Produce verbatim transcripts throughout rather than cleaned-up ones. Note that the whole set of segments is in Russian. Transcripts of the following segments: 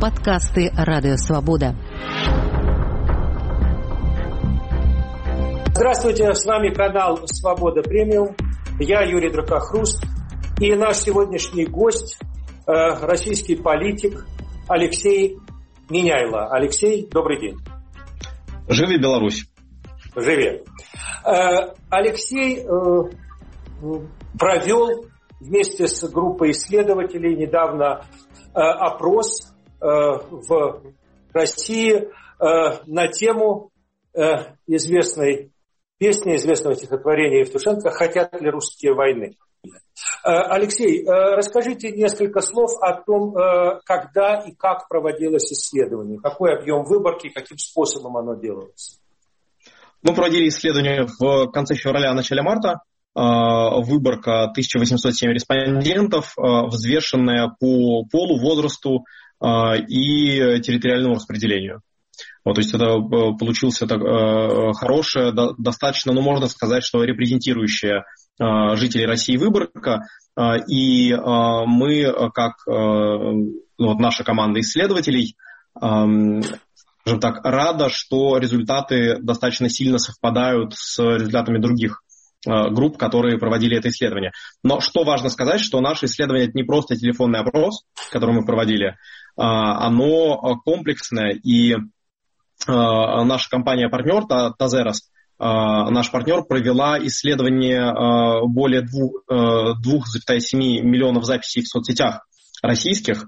Подкасты «Радио Свобода». Здравствуйте, с вами канал «Свобода Премиум». Я Юрий Дракохруст. И наш сегодняшний гость – российский политик Алексей Миняйло. Алексей, добрый день. Живи Беларусь. Живи. Алексей провел вместе с группой исследователей недавно опрос в России на тему известной песни, известного стихотворения Евтушенко «Хотят ли русские войны?». Алексей, расскажите несколько слов о том, когда и как проводилось исследование, какой объем выборки, каким способом оно делалось. Мы проводили исследование в конце февраля, начале марта. Выборка тысяча восемьсот семь респондентов, взвешенная по полу, возрасту и территориальному распределению. Вот, то есть это получилось это хорошее, достаточно, ну, можно сказать, что репрезентирующая жителей России выборка. И мы, как ну, вот наша команда исследователей, скажем так, рада, что результаты достаточно сильно совпадают с результатами других групп, которые проводили это исследование. Но что важно сказать, что наше исследование – это не просто телефонный опрос, который мы проводили, оно комплексное, и наша компания-партнер Тазерос, наш партнер, провела исследование более двух целых семи десятых миллионов записей в соцсетях российских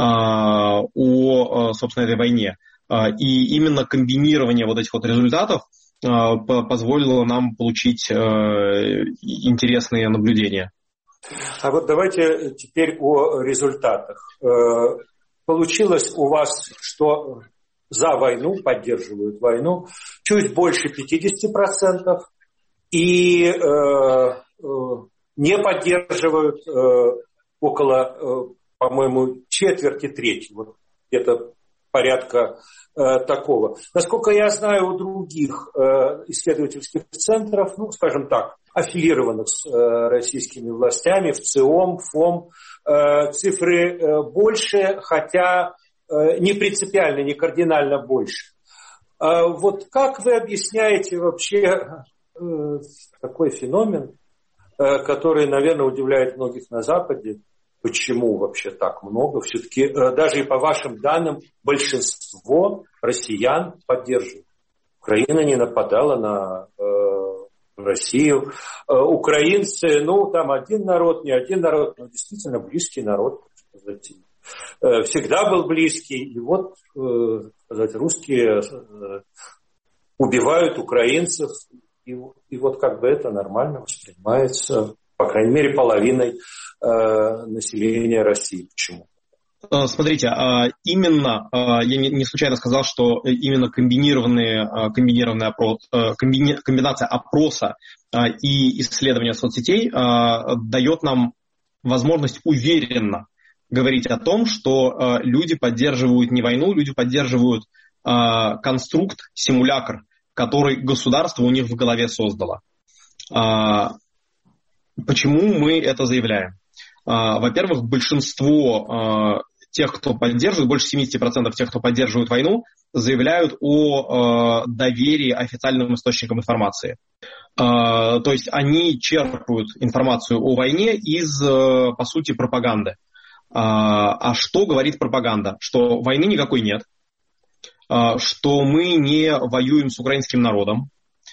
о, собственно, этой войне. И именно комбинирование вот этих вот результатов позволило нам получить интересные наблюдения. А вот давайте теперь о результатах. Получилось у вас, что за войну, поддерживают войну, чуть больше пятьдесят процентов, и э, э, не поддерживают э, около, э, по-моему, четверти трети, вот где-то порядка э, такого. Насколько я знаю, у других э, исследовательских центров, ну, скажем так, аффилированных с э, российскими властями, в ЦИОМ, ФОМ, э, цифры э, больше, хотя не принципиально, не кардинально больше. Вот как вы объясняете вообще такой феномен, который, наверное, удивляет многих на Западе? Почему вообще так много? Все-таки даже и по вашим данным большинство россиян поддерживают. Украина не нападала на Россию. Украинцы, ну, там один народ, не один народ, но действительно близкий народ, так сказать, всегда был близкий. И вот, сказать, русские убивают украинцев. И, и вот как бы это нормально воспринимается, по крайней мере, половиной населения России. Почему? Смотрите, именно, я не случайно сказал, что именно комбинированные, комбинированная опрос, комбини, комбинация опроса и исследования соцсетей дает нам возможность уверенно говорить о том, что э, люди поддерживают не войну, люди поддерживают э, конструкт, симулякр, который государство у них в голове создало. Э, почему мы это заявляем? Э, во-первых, большинство э, тех, кто поддерживает, больше семьдесят процентов тех, кто поддерживает войну, заявляют о э, доверии официальным источникам информации. Э, то есть они черпают информацию о войне из, э, по сути, пропаганды. А что говорит пропаганда? Что войны никакой нет, что мы не воюем с украинским народом,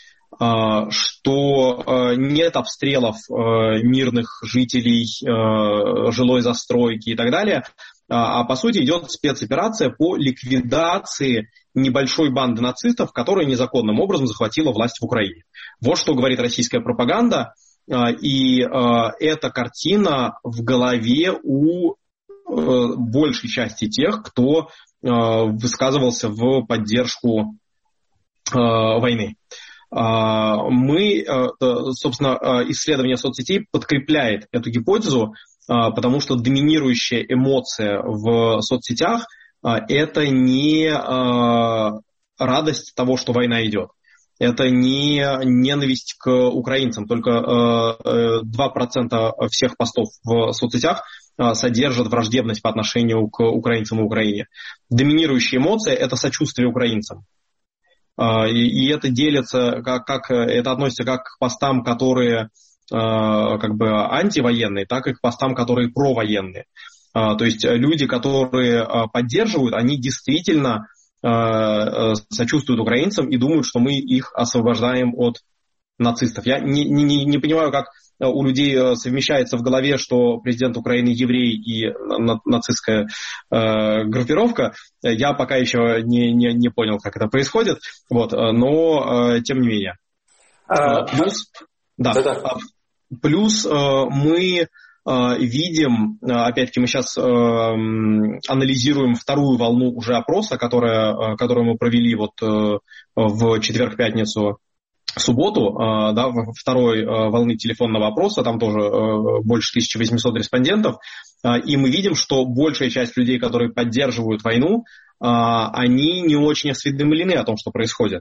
что нет обстрелов мирных жителей, жилой застройки и так далее, а по сути идет спецоперация по ликвидации небольшой банды нацистов, которая незаконным образом захватила власть в Украине. Вот что говорит российская пропаганда, и эта картина в голове у большей части тех, кто э, высказывался в поддержку э, войны. Э, мы, э, собственно, исследование соцсетей подкрепляет эту гипотезу, э, потому что доминирующая эмоция в соцсетях э, это не э, радость того, что война идет. Это не ненависть к украинцам. Только э, два процента всех постов в соцсетях содержат враждебность по отношению к украинцам и Украине. Доминирующая эмоция – это сочувствие украинцам. И это делится, как, как, это относится как к постам, которые как бы антивоенные, так и к постам, которые провоенные. То есть люди, которые поддерживают, они действительно сочувствуют украинцам и думают, что мы их освобождаем от нацистов. Я не, не, не понимаю, как у людей совмещается в голове, что президент Украины еврей и нацистская э, группировка. Я пока еще не, не, не понял, как это происходит, вот, но э, тем не менее. А, плюс, да, да. плюс э, мы э, видим, опять-таки мы сейчас э, анализируем вторую волну уже опроса, которая, которую мы провели вот, э, в четверг-пятницу, в субботу, да, второй волны телефонного опроса, там тоже больше тысяча восемьсот респондентов, и мы видим, что большая часть людей, которые поддерживают войну, они не очень осведомлены о том, что происходит.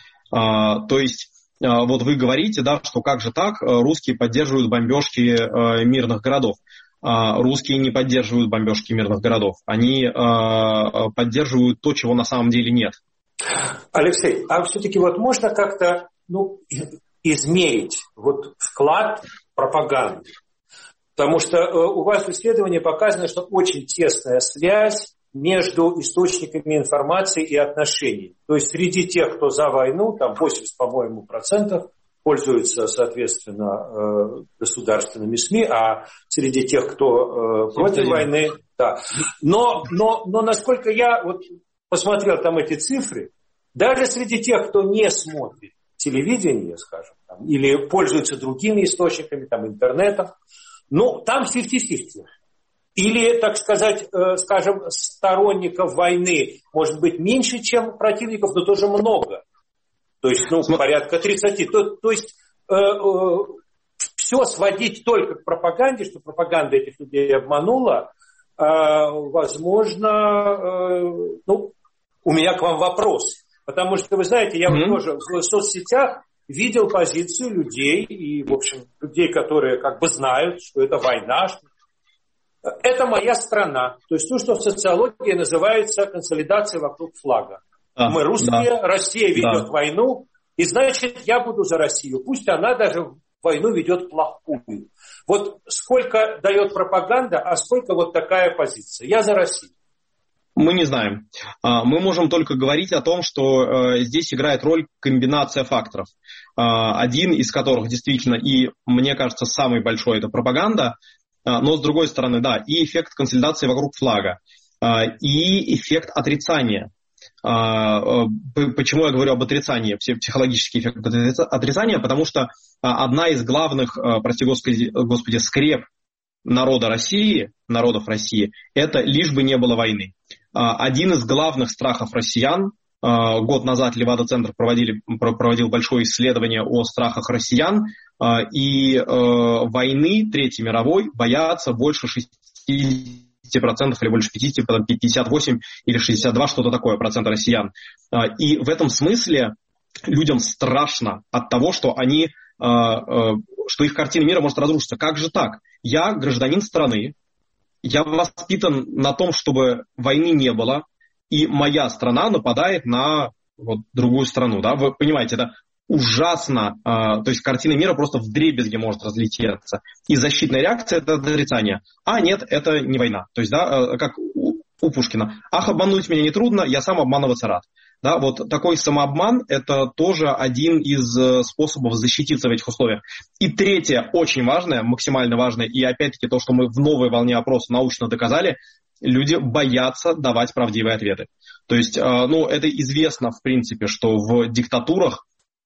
То есть, вот вы говорите, да, что как же так, русские поддерживают бомбежки мирных городов. Русские не поддерживают бомбежки мирных городов. Они поддерживают то, чего на самом деле нет. Алексей, а все-таки вот можно как-то ну, измерить вот вклад пропаганды? Потому что э, у вас в исследовании показано, что очень тесная связь между источниками информации и отношений. То есть среди тех, кто за войну, там восемьдесят, по-моему, процентов пользуются, соответственно, э, государственными СМИ, а среди тех, кто э, против войны, да. Но, но, но насколько я вот посмотрел там эти цифры, даже среди тех, кто не смотрит телевидение, скажем, там, или пользуются другими источниками, там, интернетом, ну, там пятьдесят на пятьдесят. Или, так сказать, э, скажем, сторонников войны может быть меньше, чем противников, но тоже много. То есть, ну, порядка тридцать. То, то есть, э, э, все сводить только к пропаганде, что пропаганда этих людей обманула, э, возможно, э, ну, у меня к вам вопрос. Потому что, вы знаете, я mm-hmm. вот тоже в соцсетях видел позицию людей, и, в общем, людей, которые как бы знают, что это война. Что... Это моя страна. То есть то, что в социологии называется консолидация вокруг флага. Ah, Мы русские, да. Россия ведет да. войну, и значит, я буду за Россию. Пусть она даже войну ведет плохую. Вот сколько дает пропаганда, а сколько вот такая позиция. Я за Россию. Мы не знаем. Мы можем только говорить о том, что здесь играет роль комбинация факторов. Один из которых действительно, и мне кажется, самый большой – это пропаганда, но с другой стороны, да, и эффект консолидации вокруг флага, и эффект отрицания. Почему я говорю об отрицании, психологический эффект отрицания? Потому что одна из главных, прости господи, господи скреп народа России, народов России, это лишь бы не было войны. Один из главных страхов россиян, год назад Левада-центр проводили, проводил большое исследование о страхах россиян, и войны Третьей мировой боятся больше шестьдесят процентов или больше пятьдесят процентов, пятьдесят восемь или шестьдесят два, что-то такое, процент россиян. И в этом смысле людям страшно от того, что они, что их картина мира может разрушиться. Как же так? Я гражданин страны, я воспитан на том, чтобы войны не было, и моя страна нападает на вот, другую страну. Да? Вы понимаете, это ужасно. То есть картина мира просто вдребезги может разлететься. И защитная реакция – это отрицание. А нет, это не война. То есть, да, как у Пушкина. Ах, обмануть меня нетрудно, я сам обманываться рад. Да, вот такой самообман – это тоже один из способов защититься в этих условиях. И третье, очень важное, максимально важное, и опять-таки то, что мы в новой волне опроса научно доказали, люди боятся давать правдивые ответы. То есть, ну, это известно, в принципе, что в диктатурах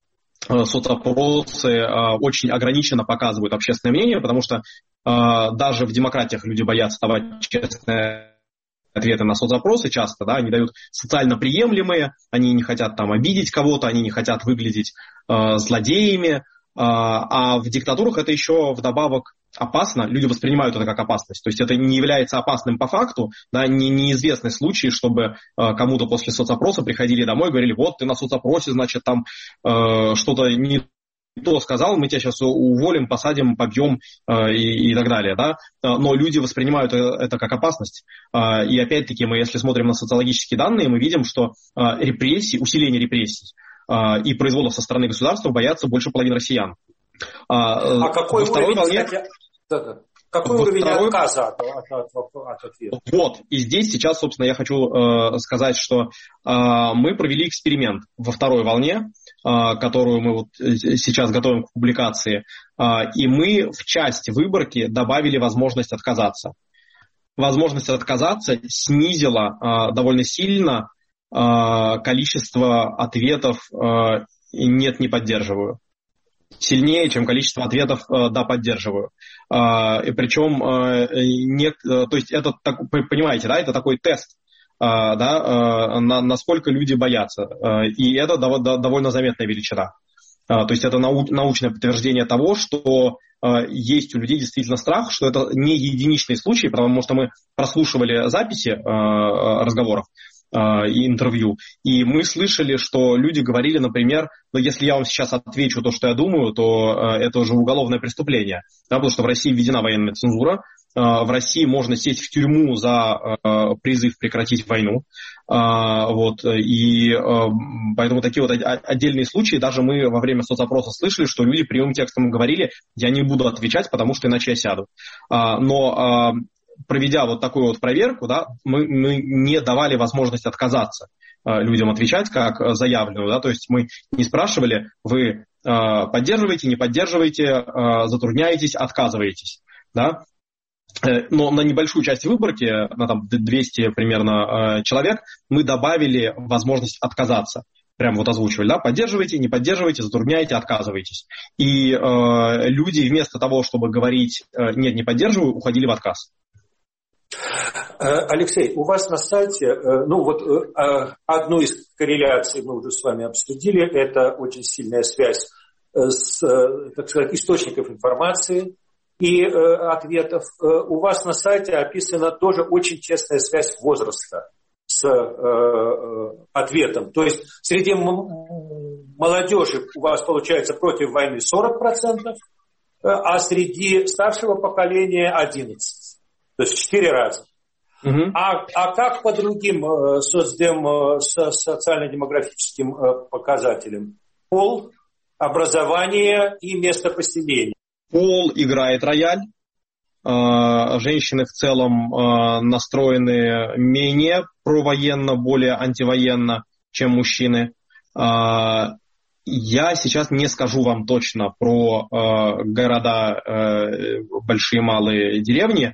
соцопросы очень ограниченно показывают общественное мнение, потому что даже в демократиях люди боятся давать честное ответы на соцопросы часто, да, они дают социально приемлемые, они не хотят там обидеть кого-то, они не хотят выглядеть э, злодеями, э, а в диктатурах это еще вдобавок опасно, люди воспринимают это как опасность, то есть это не является опасным по факту, да, не, неизвестны случаи, чтобы э, кому-то после соцопроса приходили домой и говорили, вот ты на соцопросе, значит, там э, что-то не то сказал, мы тебя сейчас уволим, посадим, побьем э, и, и так далее, да, но люди воспринимают это как опасность, э, и опять-таки мы, если смотрим на социологические данные, мы видим, что э, репрессии, усиление репрессий э, и произволов со стороны государства боятся больше половины россиян. А, а какой уровень, волне... кстати, какой уровень второй... отказа от, от, от, от ответа? Вот, и здесь сейчас, собственно, я хочу э, сказать, что э, мы провели эксперимент во второй волне, э, которую мы вот сейчас готовим к публикации, э, и мы в часть выборки добавили возможность отказаться. Возможность отказаться снизила э, довольно сильно э, количество ответов э, «нет, не поддерживаю». Сильнее, чем количество ответов «да, поддерживаю». И причем, не, то есть это, понимаете, да, это такой тест, да, на, насколько люди боятся. И это довольно заметная величина. То есть это нау, научное подтверждение того, что есть у людей действительно страх, что это не единичный случай, потому что мы прослушивали записи разговоров и интервью, и мы слышали, что люди говорили, например, ну, если я вам сейчас отвечу то, что я думаю, то э, это уже уголовное преступление, да, потому что в России введена военная цензура, э, в России можно сесть в тюрьму за э, призыв прекратить войну, э, вот, и э, поэтому такие вот отдельные случаи, даже мы во время соцопроса слышали, что люди прямым текстом говорили, я не буду отвечать, потому что иначе я сяду, э, но э, проведя вот такую вот проверку, да, мы, мы не давали возможность отказаться э, людям отвечать как заявленную, да, то есть мы не спрашивали, вы э, поддерживаете, не поддерживаете, э, затрудняетесь, отказываетесь, да, э, но на небольшую часть выборки, на там двести примерно э, человек, мы добавили возможность отказаться. Прям вот озвучивали, да, поддерживаете, не поддерживаете, затрудняете, отказываетесь. И э, люди вместо того, чтобы говорить э, нет, не поддерживаю, уходили в отказ. Алексей, у вас на сайте, ну вот одну из корреляций мы уже с вами обсудили, это очень сильная связь с, так сказать, источников информации и ответов. У вас на сайте описана тоже очень тесная связь возраста с ответом. То есть среди молодежи у вас получается против войны сорок процентов, а среди старшего поколения одиннадцать процентов. То есть в четыре раза. Uh-huh. А, а как по другим э, соцдем, э, со, социально-демографическим э, показателям? Пол, образование и место поселения. Пол играет рояль. Э, женщины в целом э, настроены менее провоенно, более антивоенно, чем мужчины. Э, я сейчас не скажу вам точно про э, города, э, большие, малые деревни.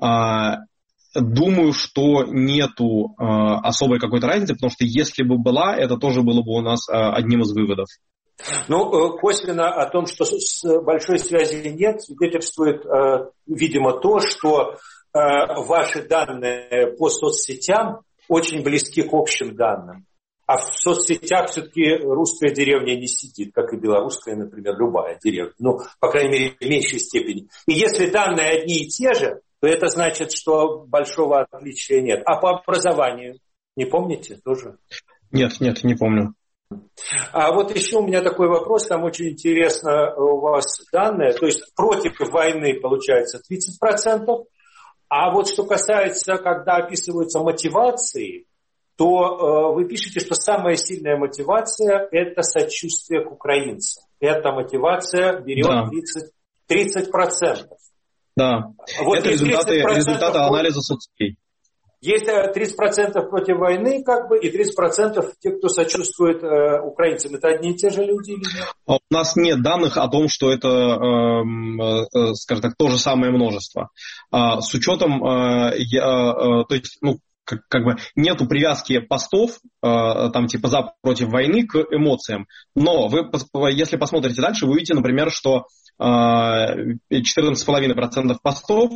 Думаю, что нету э, особой какой-то разницы, потому что если бы была, это тоже было бы у нас э, одним из выводов. Ну, косвенно о том, что с большой связи нет, свидетельствует, э, видимо, то, что э, ваши данные по соцсетям очень близки к общим данным. А в соцсетях все-таки русская деревня не сидит, как и белорусская, например, любая деревня. Ну, по крайней мере, в меньшей степени. И если данные одни и те же, то это значит, что большого отличия нет. А по образованию, не помните тоже? Нет, нет, не помню. А вот еще у меня такой вопрос, там очень интересно у вас данные. То есть против войны получается тридцать процентов, а вот что касается, когда описываются мотивации, то э, вы пишете, что самая сильная мотивация – это сочувствие к украинцам. Эта мотивация берет тридцать процентов. Да, вот это результаты, результаты анализа соцсетей. Есть тридцать процентов против войны, как бы, и тридцать процентов те, кто сочувствует э, украинцам. Это одни и те же люди или нет? У нас нет данных о том, что это, э, э, скажем так, то же самое множество. Э, с учетом, э, я, э, то есть, ну, как, как бы нету привязки постов, э, там, типа, за, против войны к эмоциям. Но вы, если посмотрите дальше, вы увидите, например, что четырнадцать целых пять десятых процента постов,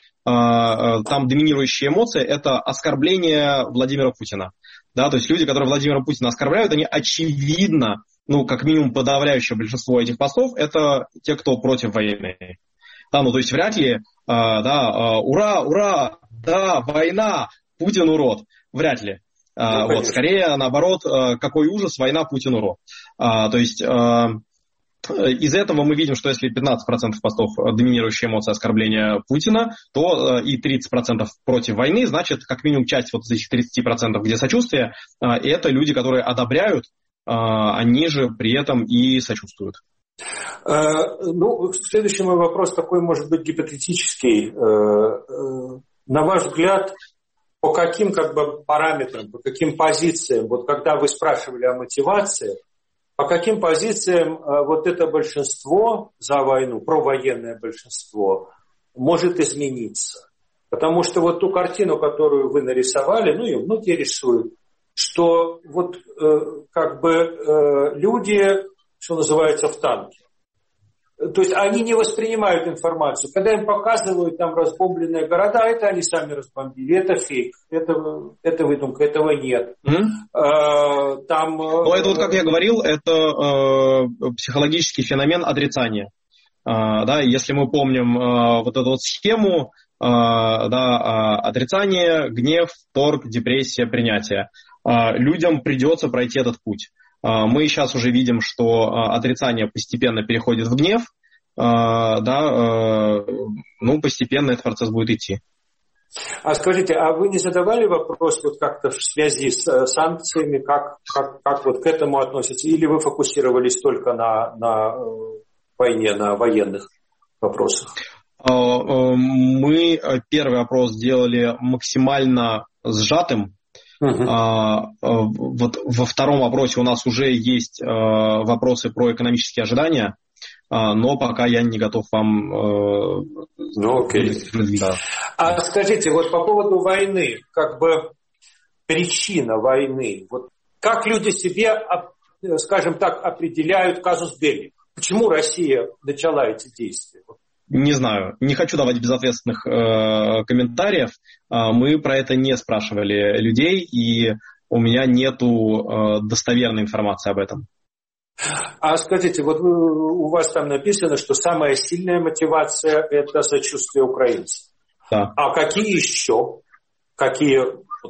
там доминирующая эмоция – это оскорбление Владимира Путина. Да, то есть люди, которые Владимира Путина оскорбляют, они очевидно, ну, как минимум подавляющее большинство этих постов – это те, кто против войны. Да, ну, то есть вряд ли, да, ура, ура, да, война, Путин урод. Вряд ли. Ну, вот, скорее, наоборот, какой ужас, война, Путин урод. То есть… Из этого мы видим, что если пятнадцать процентов постов доминирующая эмоция оскорбления Путина, то и тридцать процентов против войны, значит, как минимум часть вот этих тридцать процентов, где сочувствие, это люди, которые одобряют, они же при этом и сочувствуют. Ну, следующий мой вопрос такой, может быть, гипотетический. На ваш взгляд, по каким как бы параметрам, по каким позициям, вот когда вы спрашивали о мотивации, по каким позициям вот это большинство за войну, провоенное большинство, может измениться? Потому что вот ту картину, которую вы нарисовали, ну и многие рисуют, что вот э, как бы э, люди, что называется, в танке. То есть они не воспринимают информацию. Когда им показывают там разбомбленные города, это они сами разбомбили, это фейк, это, это выдумка, этого нет. Mm-hmm. А, там, Но это вот, как я говорил, это э, психологический феномен отрицания. А, да, если мы помним э, вот эту вот схему, э, да, э, отрицание, гнев, торг, депрессия, принятие. Э, людям придется пройти этот путь. Мы сейчас уже видим, что отрицание постепенно переходит в гнев, да, ну, постепенно этот процесс будет идти. А скажите, а вы не задавали вопрос вот как-то в связи с санкциями, как, как, как вот к этому относитесь, или вы фокусировались только на, на войне, на военных вопросах? Мы первый опрос сделали максимально сжатым. Uh-huh. А, вот во втором опросе у нас уже есть а, вопросы про экономические ожидания, а, но пока я не готов вам... А, ну, окей. Да. А скажите, вот по поводу войны, как бы причина войны, вот как люди себе, скажем так, определяют казус белли? Почему Россия начала эти действия? Не знаю, не хочу давать безответственных э, комментариев. Э, мы про это не спрашивали людей, и у меня нету э, достоверной информации об этом. А скажите, вот вы, у вас там написано, что самая сильная мотивация – это сочувствие украинцам. Да. А какие еще? Какие,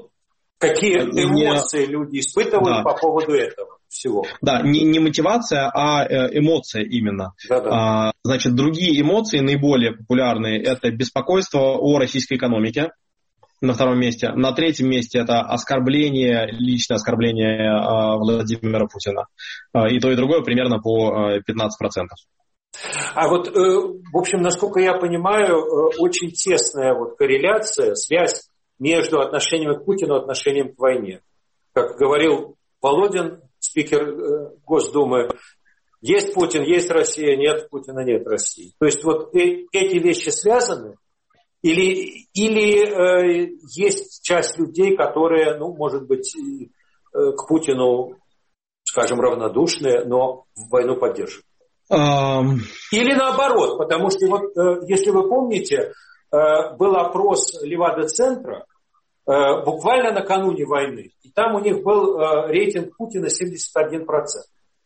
какие эмоции не... люди испытывают да. по поводу этого? Всего. Да, не, не мотивация, а эмоция именно. А, значит, другие эмоции, наиболее популярные, это беспокойство о российской экономике на втором месте. На третьем месте это оскорбление, личное оскорбление а, Владимира Путина. А, и то, и другое примерно по пятнадцать процентов. А вот, э, в общем, насколько я понимаю, э, очень тесная вот корреляция, связь между отношением к Путину и отношением к войне. Как говорил Володин, спикер Госдумы, есть Путин, есть Россия, нет Путина, нет России. То есть вот эти вещи связаны? Или, или э, есть часть людей, которые, ну, может быть, э, к Путину, скажем, равнодушны, но войну поддерживают? Um... Или наоборот, потому что вот, э, если вы помните, э, был опрос Левада-центра, буквально накануне войны. И там у них был э, рейтинг Путина семьдесят один процент.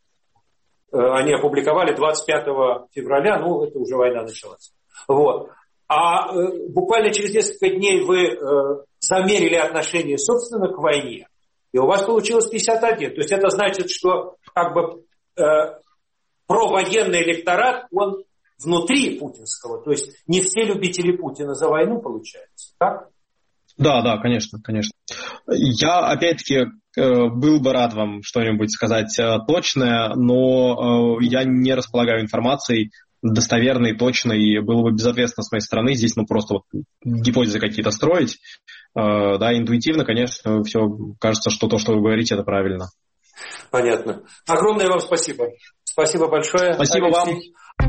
Э, они опубликовали двадцать пятого февраля, ну, это уже война началась. Вот. А э, буквально через несколько дней вы э, замерили отношение, собственно, к войне. И у вас получилось пятьдесят один. То есть это значит, что как бы э, провоенный электорат, он внутри путинского. То есть не все любители Путина за войну, получается. Так? Да, да, конечно, конечно. Я, опять-таки, был бы рад вам что-нибудь сказать точное, но я не располагаю информацией достоверной, точной, и было бы безответственно с моей стороны здесь, ну, просто вот гипотезы какие-то строить. Да, интуитивно, конечно, все кажется, что то, что вы говорите, это правильно. Понятно. Огромное вам спасибо. Спасибо большое. Спасибо Алексей.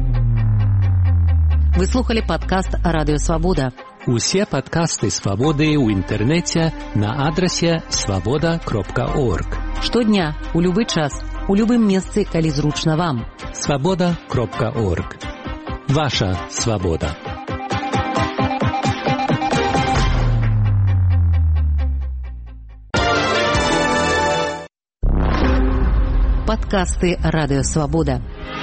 Вам. Ви слухали подкаст Радіо Свобода. Усе подкасты «Свободы» у интернете на адресе свобода крапка орг. Штодня, у любы час, у любым месцы, калі зручна вам. свобода крапка орг. Ваша свобода. Подкасты Радіо Свобода.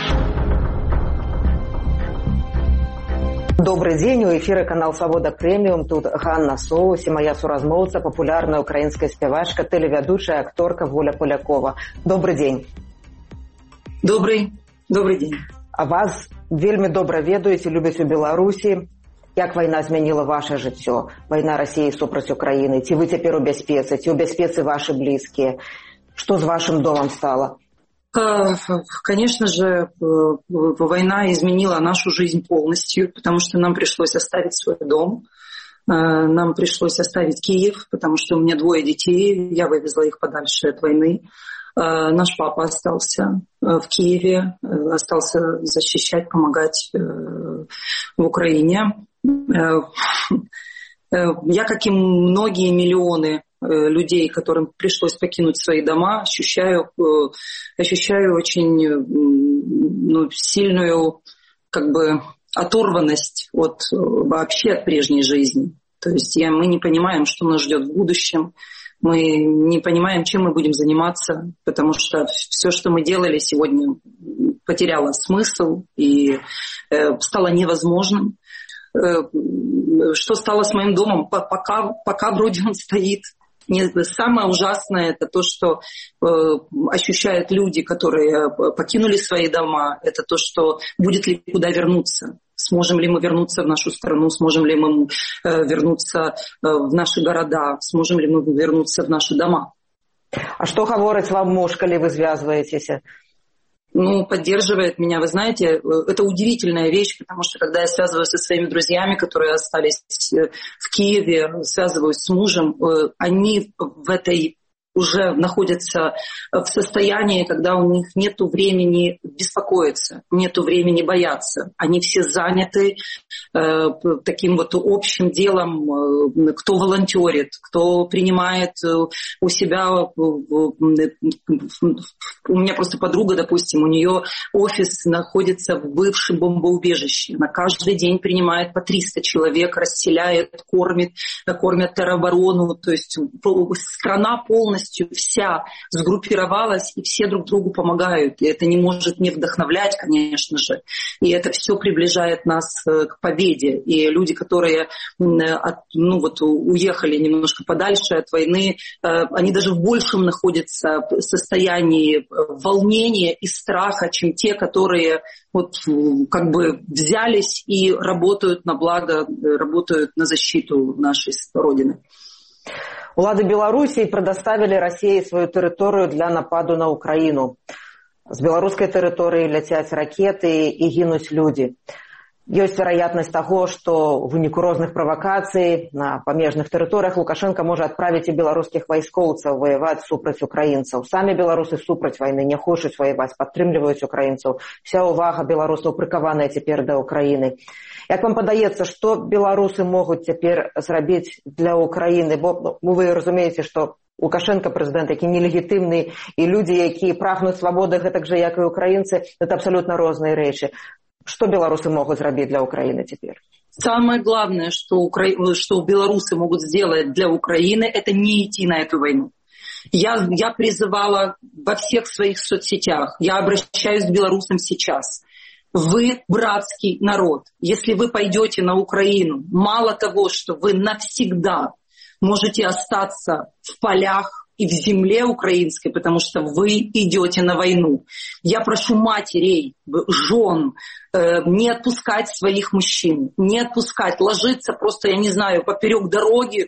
Добрый день, у эфира канал «Свобода Премиум». Тут Ганна Соус и моя суразмоўца, популярная украинская спявачка, телеведущая, акторка Воля Полякова. Добрый день. Добрый. Добрый день. А вас вельмі добра ведаюць і любяць у Беларусі. Як вайна змяніла ваше жыццё? Вайна России супраць Украины. Ці вы цяпер у бяспецы? Ці ў бяспецы ваши близкие? Что с вашим домом стало? Конечно же, война изменила нашу жизнь полностью, потому что нам пришлось оставить свой дом. Нам пришлось оставить Киев, потому что у меня двое детей. Я вывезла их подальше от войны. Наш папа остался в Киеве, остался защищать, помогать в Украине. Я, как и многие миллионы людей, которым пришлось покинуть свои дома, ощущаю, ощущаю очень ну, сильную как бы оторванность от, вообще от прежней жизни. То есть я, мы не понимаем, что нас ждет в будущем. Мы не понимаем, чем мы будем заниматься, потому что все, что мы делали сегодня, потеряло смысл и э, стало невозможным. Э, что стало с моим домом? Пока, пока вроде он стоит. Самое ужасное это то, что э, ощущают люди, которые покинули свои дома. Это то, что будет ли куда вернуться. Сможем ли мы вернуться в нашу страну, сможем ли мы э, вернуться э, в наши города, сможем ли мы вернуться в наши дома. А что говорит вам муж, когда вы связываетесь? Ну, поддерживает меня. Вы знаете, это удивительная вещь, потому что когда я связываюсь со своими друзьями, которые остались в Киеве, связываюсь с мужем, они в этой уже находятся в состоянии, когда у них нет времени беспокоиться, нет времени бояться. Они все заняты э, таким вот общим делом, э, кто волонтерит, кто принимает у себя... Э, у меня просто подруга, допустим, у нее офис находится в бывшем бомбоубежище. Она каждый день принимает по триста человек, расселяет, кормит, кормят тероборону. То есть страна полностью вся сгруппировалась, и все друг другу помогают. И это не может не вдохновлять, конечно же. И это все приближает нас к победе. И люди, которые от, ну, вот, уехали немножко подальше от войны, они даже в большем находятся состоянии волнения и страха, чем те, которые вот, как бы взялись и работают на благо, работают на защиту нашей Родины. Улады Беларусі прадоставілі Расіі сваю тэрыторыю для нападу на Украіну. З беларускай тэрыторыі ляцяць ракеты і гінуць людзі. Ёсць вероятнасць таго, што ў выніку розных правакацый на памежных тэрыторыях Лукашенко можа адправіць і беларускіх вайскоўцаў ваяваць супраць украінцаў. Самі беларусы супраць вайны не хочуць ваяваць, падтрымліваюць украінцаў. Вся ўвага беларусаў прыкаваная цяпер да Украіны. Як вам падаецца, што беларусы могуць цяпер зрабіць для Украіны? Бо ну, вы разумееце, што Лукашенко прэзідэнт, які нелегітымны, і людзі, якія прагнуць свабоды, гэтак жа, як і украінцы, это абсалютна розныя рэчы. Что белорусы могут сделать для Украины теперь? Самое главное, что, укра... что белорусы могут сделать для Украины, это не идти на эту войну. Я, я призывала во всех своих соцсетях, я обращаюсь к белорусам сейчас. Вы братский народ. Если вы пойдете на Украину, мало того, что вы навсегда можете остаться в полях и в земле украинской, потому что вы идете на войну. Я прошу матерей, жен, э, не отпускать своих мужчин, не отпускать, ложиться просто, я не знаю, поперек дороги,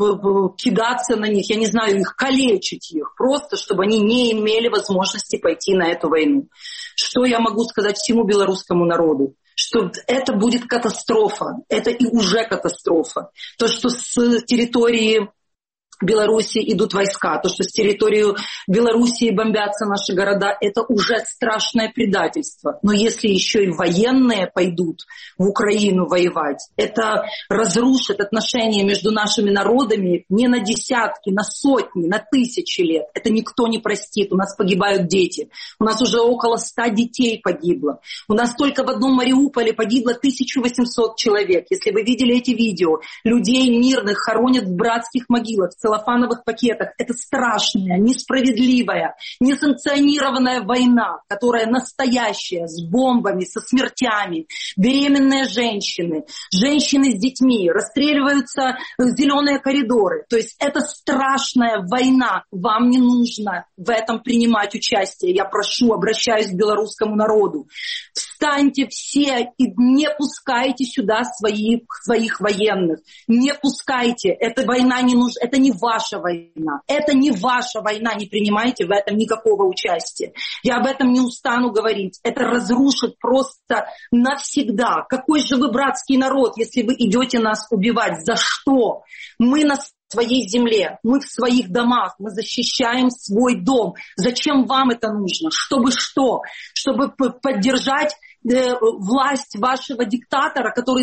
кидаться на них, я не знаю, их калечить их, просто чтобы они не имели возможности пойти на эту войну. Что я могу сказать всему белорусскому народу? Что это будет катастрофа, это и уже катастрофа. То, что с территории Беларуси идут войска, то, что с территории Белоруссии бомбятся наши города, это уже страшное предательство. Но если еще и военные пойдут в Украину воевать, это разрушит отношения между нашими народами не на десятки, на сотни, на тысячи лет. Это никто не простит. У нас погибают дети. У нас уже около ста детей погибло. У нас только в одном Мариуполе погибло тысяча восемьсот человек. Если вы видели эти видео, людей мирных хоронят в братских могилах. целлофановых пакетах. Это страшная, несправедливая, несанкционированная война, которая настоящая, с бомбами, со смертями. Беременные женщины, женщины с детьми, расстреливаются зеленые коридоры. То есть это страшная война. Вам не нужно в этом принимать участие. Я прошу, обращаюсь к белорусскому народу. Встаньте все и не пускайте сюда своих, своих военных. Не пускайте. Эта война не нужна. Это не ваша война. Это не ваша война. Не принимайте в этом никакого участия. Я об этом не устану говорить. Это разрушит просто навсегда. Какой же вы братский народ, если вы идете нас убивать? За что? Мы на своей земле, мы в своих домах, мы защищаем свой дом. Зачем вам это нужно? Чтобы что? Чтобы поддержать э, власть вашего диктатора, который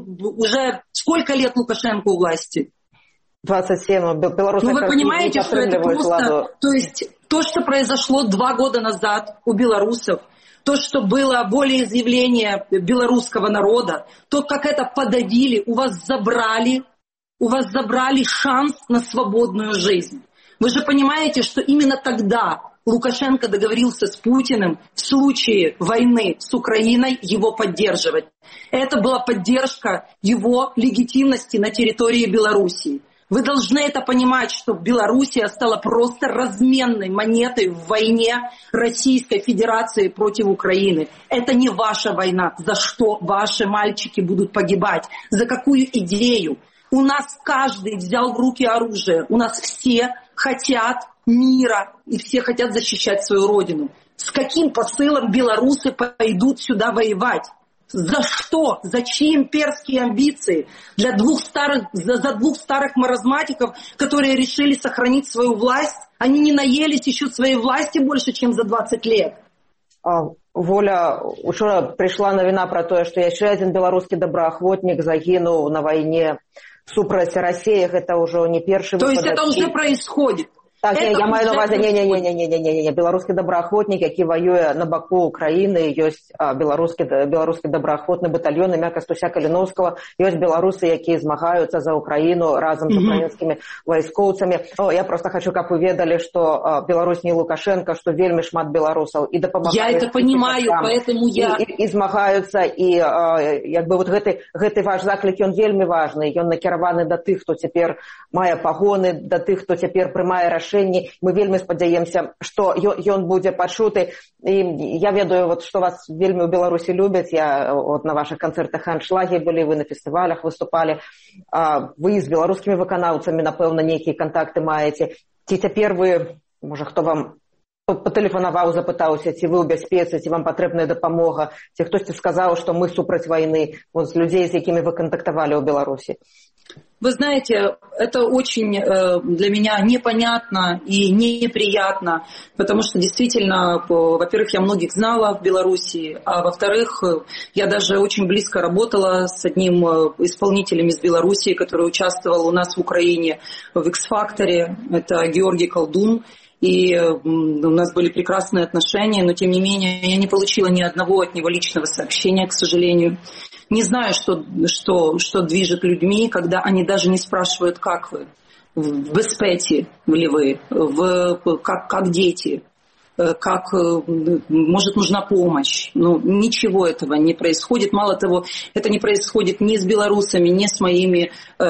уже сколько лет Лукашенко у власти? двадцать семь. Белорусская ну вы понимаете, что это просто... Ладу. То есть то, что произошло два года назад у белорусов, то, что было волеизъявление белорусского народа, то, как это подавили, у вас забрали, у вас забрали шанс на свободную жизнь. Вы же понимаете, что именно тогда Лукашенко договорился с Путиным в случае войны с Украиной его поддерживать. Это была поддержка его легитимности на территории Белоруссии. Вы должны это понимать, что Белоруссия стала просто разменной монетой в войне Российской Федерации против Украины. Это не ваша война. За что ваши мальчики будут погибать? За какую идею? У нас каждый взял в руки оружие. У нас все хотят мира и все хотят защищать свою родину. С каким посылом белорусы пойдут сюда воевать? За что? За чьи имперские амбиции? Для двух старых, за, за двух старых маразматиков, которые решили сохранить свою власть? Они не наелись еще своей власти больше, чем за двадцать лет. Воля, учора пришла новина про то, что еще один белорусский доброохотник загинул на войне супраць России. Это уже не первый выпадок. То есть это уже происходит? Так, я, я маю на увазі, не-не-не, беларускі добраахвотнік, які воюе на баку Украины, ёсць а, беларускі, беларускі добраахвотны батальён імя Кастуся Каліновскага, ёсць беларусы, якія змагаюцца за Украину разом з украінскімі вайскоўцамі. О, я просто хочу, каб вы ведалі, што а, Беларусь не Лукашенко, што вельмі шмат беларусаў і дапамагаюць. Я это понимаю, там, поэтому я... І, і, і змагаюцца, і а, як бы вот гэты, гэты ваш заклік, ён вельмі важны, ён накіраваны да тых, хто цяпер мае пагоны, да тых, хто цяпер прымае рашэнне. Мы вельмі спадзяемся, што ён будзе пачуты. І я ведаю, вот, што вас вельмі ў Беларусі любяць. Я вот, на ваших концертах аншлагі былі, вы на фестывалях выступалі. Вы з беларускімі выканаўцамі, напэўна, нейкія контакты маеце. Ці цяпер вы, можа, хто вам патэлефанаваў, запытаўся, ці вы ў бяспецы, ці вам патрэбная дапамога, ці хтосьці сказаў, што мы супраць вайны, вот, з людзей, з якімі вы кантактавалі ў Беларусі. Вы знаете, это очень э, для меня непонятно и неприятно, потому что действительно, во-первых, я многих знала в Беларуси, а во-вторых, я даже очень близко работала с одним исполнителем из Беларуси, который участвовал у нас в Украине в X-Factor, это Георгий Колдун. И у нас были прекрасные отношения, но тем не менее я не получила ни одного от него личного сообщения, к сожалению. Не знаю, что, что, что движет людьми, когда они даже не спрашивают, как вы, в беспети ли вы, в, как, как дети, как, может, нужна помощь. Ну, ничего этого не происходит. Мало того, это не происходит ни с белорусами, ни с моими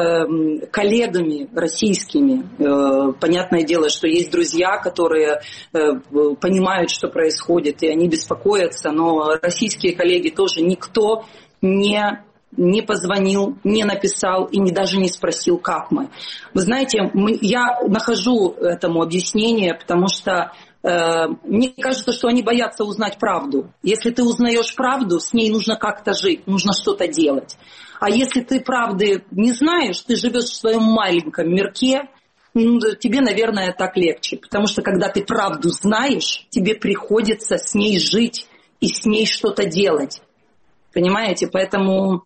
э, коллегами российскими. Э, понятное дело, что есть друзья, которые э, понимают, что происходит, и они беспокоятся, но российские коллеги тоже никто не... не позвонил, не написал и не, даже не спросил, как мы. Вы знаете, мы, я нахожу этому объяснение, потому что э, мне кажется, что они боятся узнать правду. Если ты узнаешь правду, с ней нужно как-то жить, нужно что-то делать. А если ты правды не знаешь, ты живешь в своем маленьком мирке, ну, тебе, наверное, так легче. Потому что когда ты правду знаешь, тебе приходится с ней жить и с ней что-то делать. Понимаете? Поэтому...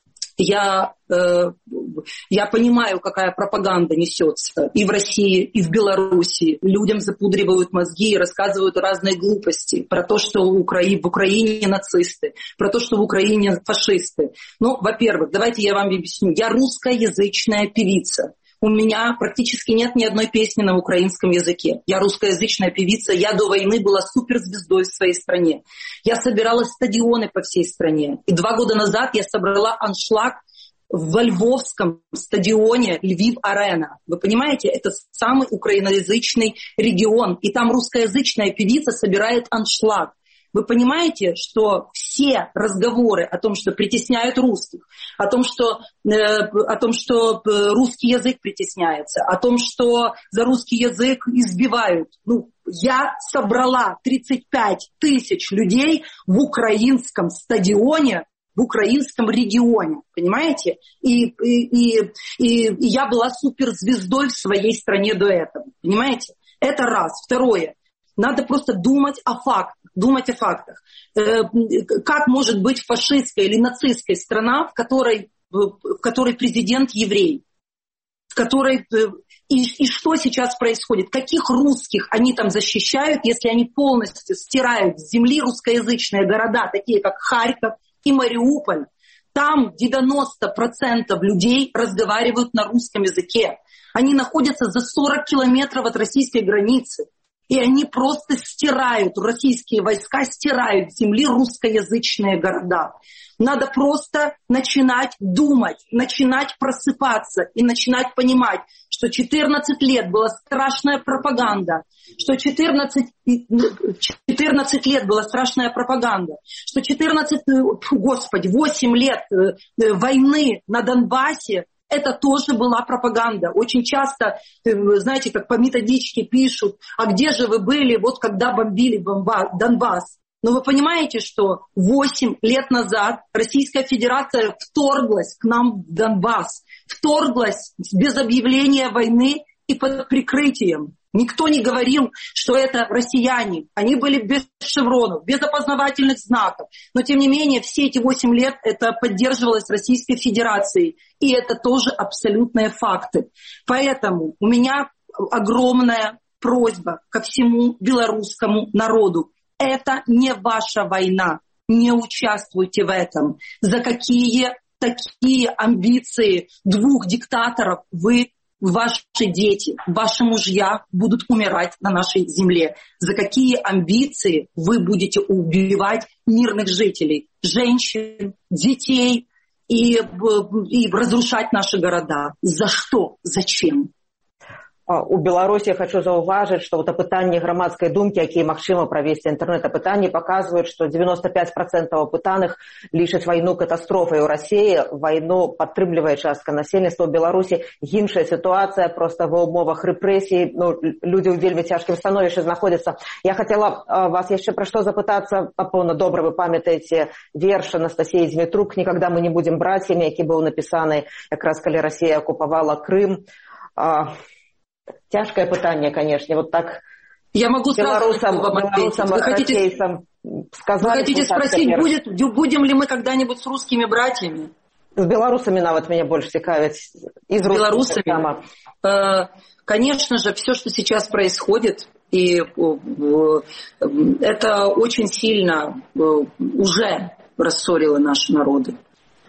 Я, э, я понимаю, какая пропаганда несется и в России, и в Беларуси. Людям запудривают мозги и рассказывают разные глупости про то, что в Украине, в Украине нацисты, про то, что в Украине фашисты. Ну, во-первых, давайте я вам объясню. Я русскоязычная певица. У меня практически нет ни одной песни на украинском языке. Я русскоязычная певица, я до войны была суперзвездой в своей стране. Я собирала стадионы по всей стране. И два года назад я собрала аншлаг во Львовском стадионе Львив-Арена. Вы понимаете, это самый украиноязычный регион. И там русскоязычная певица собирает аншлаг. Вы понимаете, что все разговоры о том, что притесняют русских, о том, что, э, о том, что русский язык притесняется, о том, что за русский язык избивают. Ну, я собрала тридцать пять тысяч людей в украинском стадионе, в украинском регионе, понимаете? И, и, и, и я была суперзвездой в своей стране до этого, понимаете? Это раз. Второе. Надо просто думать о фактах. Думать о фактах. Как может быть фашистская или нацистская страна, в которой, в которой президент еврей? В которой, и, и что сейчас происходит? Каких русских они там защищают, если они полностью стирают с земли русскоязычные города, такие как Харьков и Мариуполь? Там девяносто процентов людей разговаривают на русском языке. Они находятся за сорок километров от российской границы. И они просто стирают, российские войска стирают с земли русскоязычные города. Надо просто начинать думать, начинать просыпаться и начинать понимать, что четырнадцать лет была страшная пропаганда, что четырнадцать, четырнадцать лет была страшная пропаганда, что четырнадцать, господи, восемь лет войны на Донбассе, это тоже была пропаганда. Очень часто, знаете, как по методичке пишут, а где же вы были, вот когда бомбили Донбасс. Но вы понимаете, что восемь лет назад Российская Федерация вторглась к нам в Донбасс, вторглась без объявления войны и под прикрытием. Никто не говорил, что это россияне. Они были без шевронов, без опознавательных знаков. Но, тем не менее, все эти восемь лет это поддерживалось Российской Федерацией. И это тоже абсолютные факты. Поэтому у меня огромная просьба ко всему белорусскому народу. Это не ваша война. Не участвуйте в этом. За какие такие амбиции двух диктаторов вы, ваши дети, ваши мужья будут умирать на нашей земле? За какие амбиции вы будете убивать мирных жителей, женщин, детей и, и разрушать наши города? За что? Зачем? У Беларусі хочу заўважыць, што вот апытанні грамадскай думкі, якія магчыма правесці інтэрнэт-апытанні, паказваюць, што девяносто пять процентов апытаных лічаць вайну катастрофай у Расіі. Вайну падтрымлівае частка насельніцтва. У Беларусі іншая сітуацыя, проста ва ўмовах рэпрэсій, ну, людзі ў вельмі цяжкім становішчы знаходзяцца. Я хацела вас яшчэ пра што запытацца. Пэўна, добра вы памятаеце верш Анастасіі Дзьмітрук «Никогда мы не будем братьями», які быў напісаны якраз калі Расія акупавала Крым. Тяжкое пытание, конечно, вот так. Я могу белорусам, сразу вам ответить. Вы хотите, сказать, вы хотите спросить, будет, будем ли мы когда-нибудь с русскими братьями? С белорусами нават меня больше цікавить. Из с белорусами? Э, конечно же, все, что сейчас происходит, и э, это очень сильно э, уже рассорило наши народы.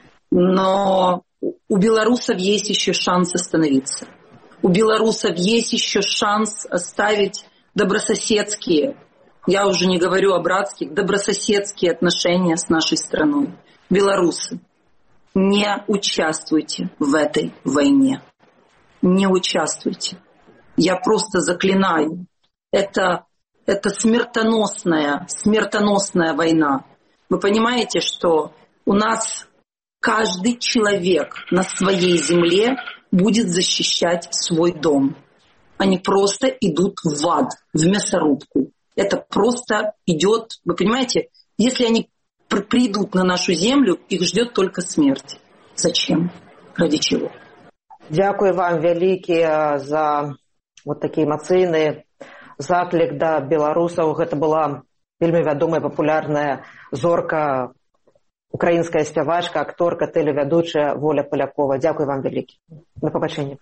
Но у белорусов есть еще шанс остановиться. У белорусов есть еще шанс оставить добрососедские, я уже не говорю о братских, добрососедские отношения с нашей страной. Белорусы, не участвуйте в этой войне. Не участвуйте. Я просто заклинаю. Это, это смертоносная, смертоносная война. Вы понимаете, что у нас каждый человек на своей земле будет защищать свой дом. Они просто идут в ад, в мясорубку. Это просто идет, вы понимаете, если они придут на нашу землю, их ждет только смерть. Зачем? Ради чего? Дякую вам вялікі за вот такі эмацыйны заклік да беларусаў. Гэта была вельмі вядомая папулярная зорка, украинская спявачка, акторка, тэлевядучая Воля Полякова. Дякую вам вялікі. На побачення.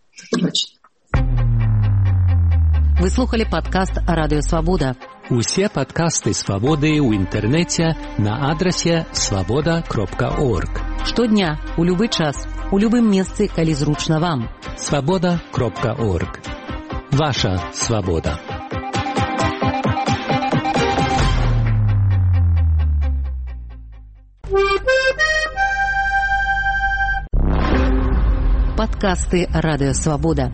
Вы слухали падкаст Радыё Свабода. Усе падкасты Свабоды ў інтэрнэце на адрасе свабода кропка орг. Штодня, у любы час, у любым месцы, калі зручна вам. свобода крапка орг. Ваша свобода. Подкасты Радио Свобода.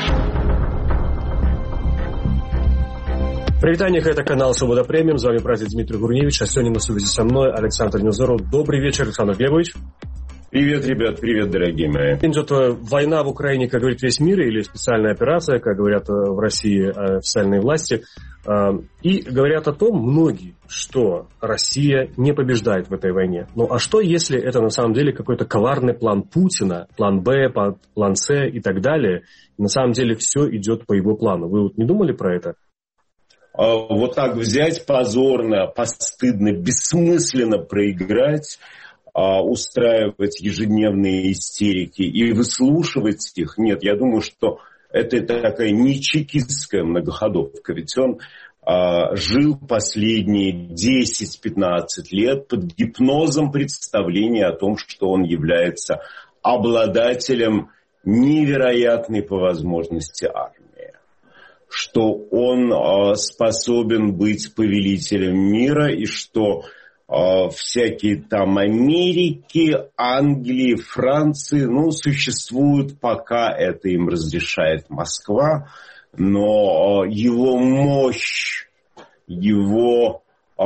Привитание, это канал Свобода Премиум. С вами братья Дмитрий Гурневич, а сегодня на связи со мной Александр Невзоров. Добрый вечер, Александр Глебович. Привет, ребят, привет, дорогие мои. Идет война в Украине, как говорит весь мир, или специальная операция, как говорят в России официальные власти. И говорят о том многие, что Россия не побеждает в этой войне. Ну а что, если это на самом деле какой-то коварный план Путина, план Б, план С и так далее? И на самом деле все идет по его плану. Вы вот не думали про это? Вот так взять позорно, постыдно, бессмысленно проиграть, устраивать ежедневные истерики и выслушивать их. Нет, я думаю, что это такая не чекистская многоходовка. Ведь он а, жил последние десять-пятнадцать лет под гипнозом представления о том, что он является обладателем невероятной по возможности армии. Что он а, способен быть повелителем мира и что а, всякие там Америки, Англии, Франции, ну, существуют, пока это им разрешает Москва, но а, его мощь, его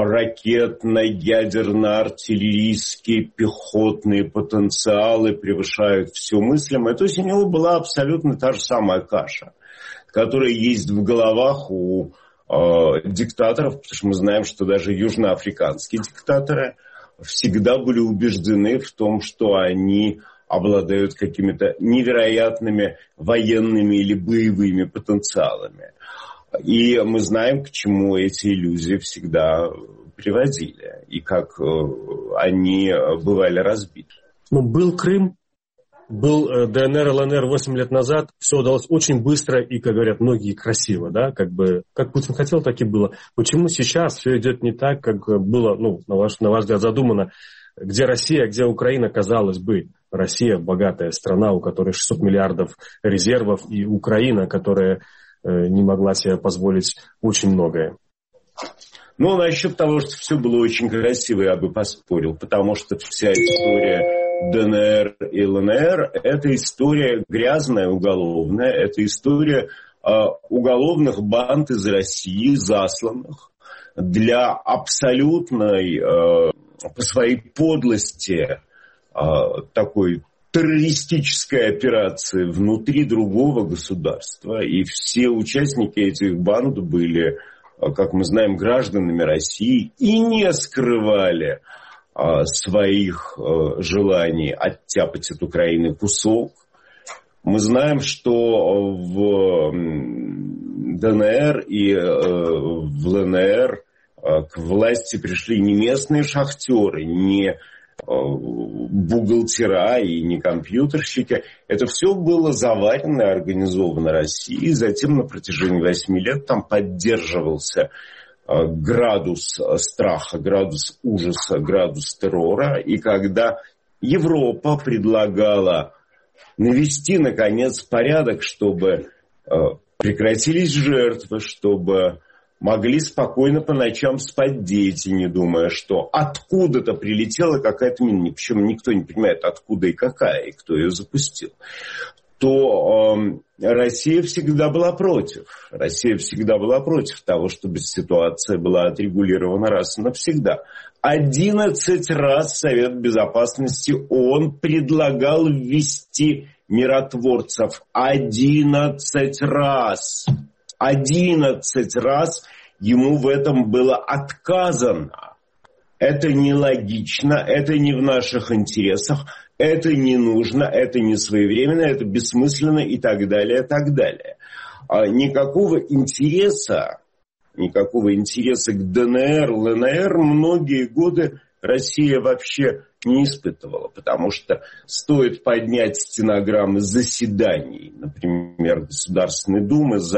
ракетно-ядерно-артиллерийские пехотные потенциалы превышают все мыслимое. То есть у него была абсолютно та же самая каша, которая есть в головах у э, диктаторов, потому что мы знаем, что даже южноафриканские диктаторы всегда были убеждены в том, что они обладают какими-то невероятными военными или боевыми потенциалами. И мы знаем, к чему эти иллюзии всегда приводили, и как э, они бывали разбиты. Ну, был Крым. Был ДНР, ЛНР восемь лет назад, все удалось очень быстро и, как говорят многие, красиво, да, как бы, как Путин хотел, так и было. Почему сейчас все идет не так, как было, ну, на ваш, на ваш взгляд, задумано? Где Россия, где Украина, казалось бы, Россия богатая страна, у которой шестьсот миллиардов резервов, и Украина, которая э, не могла себе позволить очень многое. Ну, насчет того, что все было очень красиво, я бы поспорил, потому что вся история ДНР и ЛНР – это история грязная, уголовная, это история э, уголовных банд из России, засланных для абсолютной, э, по своей подлости, э, такой террористической операции внутри другого государства. И все участники этих банд были, как мы знаем, гражданами России и не скрывали своих желаний оттяпать от Украины кусок. Мы знаем, что в ДНР и в ЛНР к власти пришли не местные шахтеры, не бухгалтера и не компьютерщики. Это все было заварено и организовано Россией. Затем на протяжении восьми лет там поддерживался градус страха, градус ужаса, градус террора. И когда Европа предлагала навести, наконец, порядок, чтобы прекратились жертвы, чтобы могли спокойно по ночам спать дети, не думая, что откуда-то прилетела какая-то мина, причем никто не понимает, откуда и какая, и кто ее запустил, то э, Россия всегда была против. Россия всегда была против того, чтобы ситуация была отрегулирована раз и навсегда. Одиннадцать раз Совет Безопасности ООН предлагал ввести миротворцев. Одиннадцать раз. Одиннадцать раз ему в этом было отказано. Это нелогично, это не в наших интересах, это не нужно, это не своевременно, это бессмысленно и так далее, и так далее. А никакого интереса, никакого интереса к ДНР, ЛНР многие годы Россия вообще не испытывала, потому что стоит поднять стенограммы заседаний, например, Государственной Думы за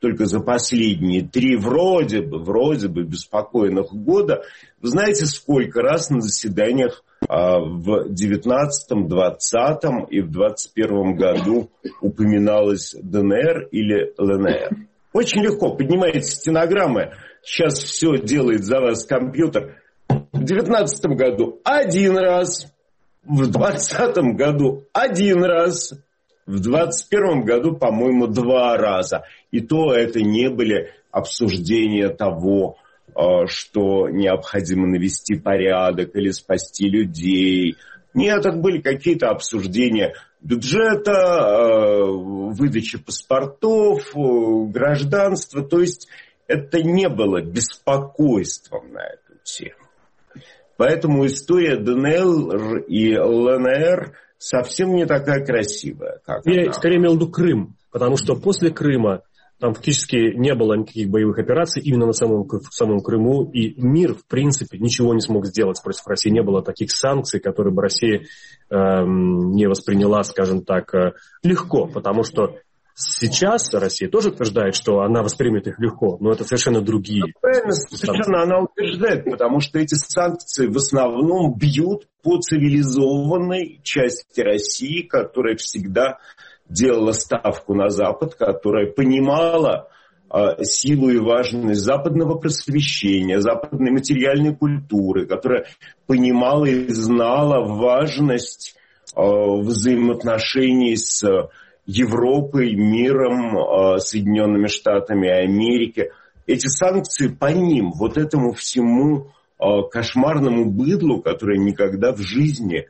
только за последние три вроде бы, вроде бы беспокойных года. Вы знаете, сколько раз на заседаниях а, в девятнадцатом, двадцатом и в двадцать первом году упоминалось ДНР или ЛНР? Очень легко. Поднимаете стенограммы. Сейчас все делает за вас компьютер. В девятнадцатом году один раз. В двадцатом году один раз. В двадцать первом году, по-моему, два раза. И то это не были обсуждения того, что необходимо навести порядок или спасти людей. Нет, это были какие-то обсуждения бюджета, выдачи паспортов, гражданства. То есть это не было беспокойством на эту тему. Поэтому история ДНР и ЛНР совсем не такая красивая, как Я она. скорее имел в виду Крым, потому что после Крыма там фактически не было никаких боевых операций именно на самом, в самом Крыму, и мир, в принципе, ничего не смог сделать против России. Не было таких санкций, которые бы Россия э, не восприняла, скажем так, э, легко, потому что сейчас Россия тоже утверждает, что она воспримет их легко, но это совершенно другие. Правильно, совершенно она утверждает, потому что эти санкции в основном бьют по цивилизованной части России, которая всегда делала ставку на Запад, которая понимала э, силу и важность западного просвещения, западной материальной культуры, которая понимала и знала важность э, взаимоотношений с Европой, миром, Соединенными Штатами Америки. Эти санкции по ним, вот этому всему кошмарному быдлу, которое никогда в жизни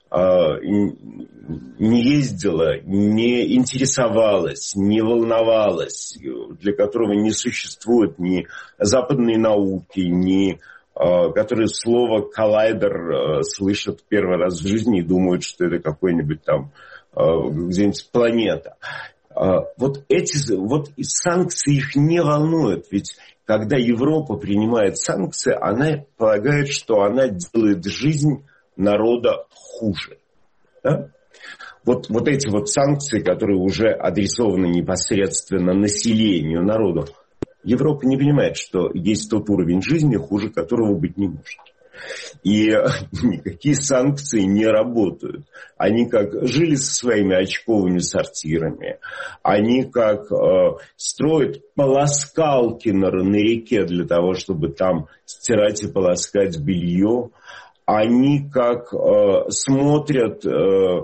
не ездило, не интересовалось, не волновалось, для которого не существует ни западной науки, ни которые слово «коллайдер» слышат первый раз в жизни и думают, что это какой-нибудь там где-нибудь планета. Вот эти вот санкции их не волнуют. Ведь когда Европа принимает санкции, она полагает, что она делает жизнь народа хуже. Да? Вот, вот эти вот санкции, которые уже адресованы непосредственно населению, народу, Европа не понимает, что есть тот уровень жизни, хуже которого быть не может. И никакие санкции не работают. Они как жили со своими очковыми сортирами, они как э, строят полоскалки на, на реке для того, чтобы там стирать и полоскать белье, они как э, смотрят э,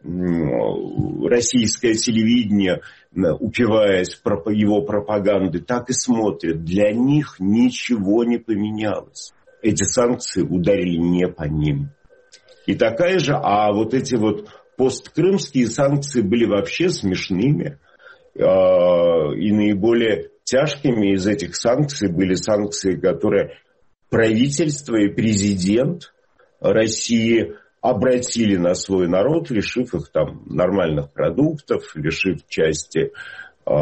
российское телевидение, упиваясь его пропагандой, так и смотрят. Для них ничего не поменялось. Эти санкции ударили не по ним. И такая же, а вот эти вот посткрымские санкции были вообще смешными. И наиболее тяжкими из этих санкций были санкции, которые правительство и президент России обратили на свой народ, лишив их там нормальных продуктов, лишив части э,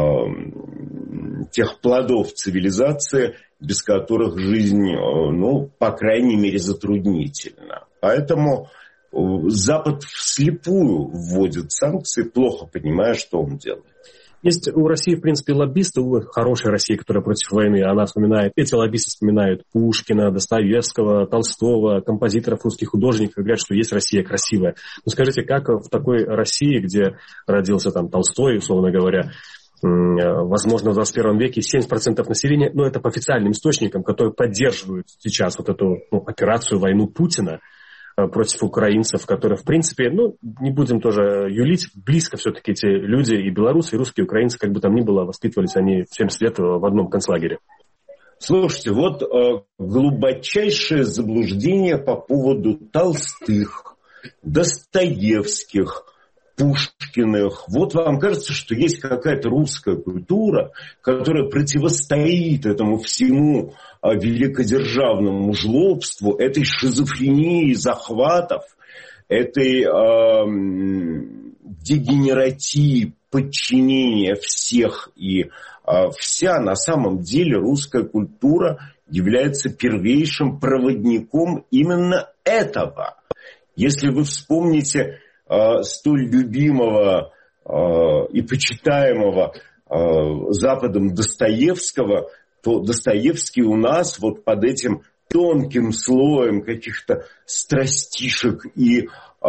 тех плодов цивилизации, без которых жизнь, ну, по крайней мере, затруднительна. Поэтому Запад вслепую вводит санкции, плохо понимая, что он делает. Есть у России, в принципе, лоббисты, у хорошей России, которая против войны, она вспоминает, эти лоббисты вспоминают Пушкина, Достоевского, Толстого, композиторов, русских художников, говорят, что есть Россия красивая. Но скажите, как в такой России, где родился там Толстой, условно говоря, возможно, в двадцать первом веке семьдесят процентов населения, но это по официальным источникам, которые поддерживают сейчас вот эту ну, операцию, войну Путина против украинцев, которые, в принципе, ну, не будем тоже юлить, близко все-таки эти люди, и белорусы, и русские, и украинцы, как бы там ни было, воспитывались они семьдесят лет в одном концлагере. Слушайте, вот э, глубочайшее заблуждение по поводу Толстых, Достоевских, Пушкиных. Вот вам кажется, что есть какая-то русская культура, которая противостоит этому всему великодержавному жлобству, этой шизофрении захватов, этой э, дегенератии подчинения всех и э, вся. На самом деле русская культура является первейшим проводником именно этого. Если вы вспомните столь любимого э, и почитаемого Западом Достоевского, то Достоевский у нас вот под этим тонким слоем каких-то страстишек и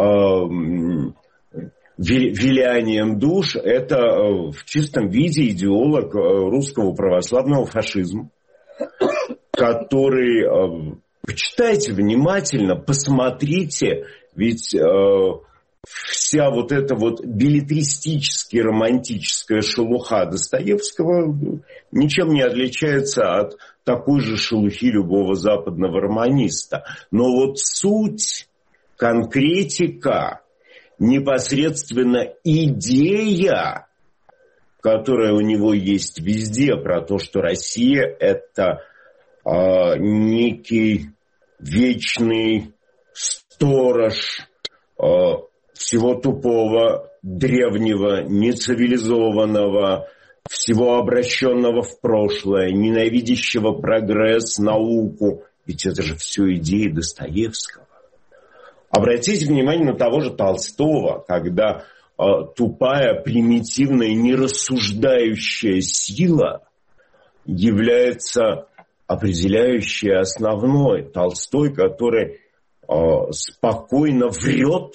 вилянием душ, это в чистом виде идеолог русского православного фашизма, который, почитайте внимательно, посмотрите, ведь вся вот эта вот беллетристически романтическая шелуха Достоевского ничем не отличается от такой же шелухи любого западного романиста. Но вот суть, конкретика, непосредственно идея, которая у него есть везде, про то, что Россия – это э, некий вечный сторож э, всего тупого, древнего, нецивилизованного, всего обращенного в прошлое, ненавидящего прогресс, науку. Ведь это же все идеи Достоевского. Обратите внимание на того же Толстого, когда э, тупая, примитивная, нерассуждающая сила является определяющей, основной. Толстой, который э, спокойно врет